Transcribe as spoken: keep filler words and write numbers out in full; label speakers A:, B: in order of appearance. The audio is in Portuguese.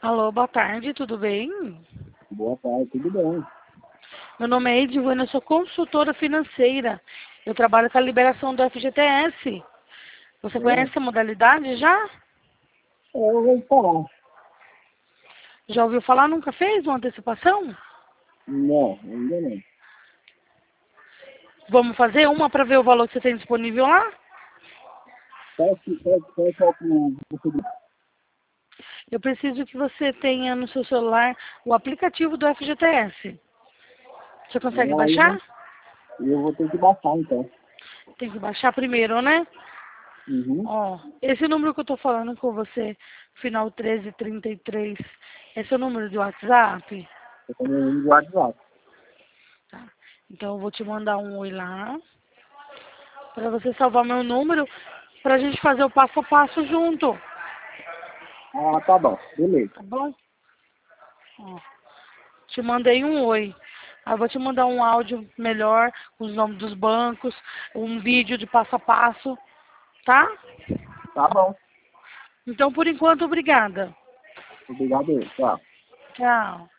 A: Alô, boa tarde, tudo bem?
B: Boa tarde, tudo bem?
A: Meu nome é Edivana, eu sou consultora financeira. Eu trabalho com a liberação do F G T S. Você
B: É,
A: conhece a modalidade já?
B: é, eu vou falar.
A: Já ouviu falar? Nunca fez uma antecipação?
B: Não, ainda não.
A: Vamos fazer uma para ver o valor que você tem disponível lá?
B: Qual que qual, qual, qual que você disse?
A: Eu preciso que você tenha no seu celular o aplicativo do F G T S. Você consegue
B: Ah, eu
A: baixar?
B: vou, eu vou ter que baixar então.
A: Tem que baixar primeiro, né?
B: Uhum.
A: Ó, esse número que eu tô falando com você, final treze trinta e três, é seu número de WhatsApp?
B: Eu tô no no WhatsApp.
A: Tá. Então eu vou te mandar um oi lá, para você salvar meu número, pra gente fazer o passo a passo junto,
B: Ah, tá bom. Beleza.
A: tá bom? Ó, te mandei um oi. Aí eu vou te mandar um áudio melhor, com os nomes dos bancos, um vídeo de passo a passo, tá?
B: Tá bom.
A: Então por enquanto, obrigada.
B: Obrigado. Tchau.
A: Tchau.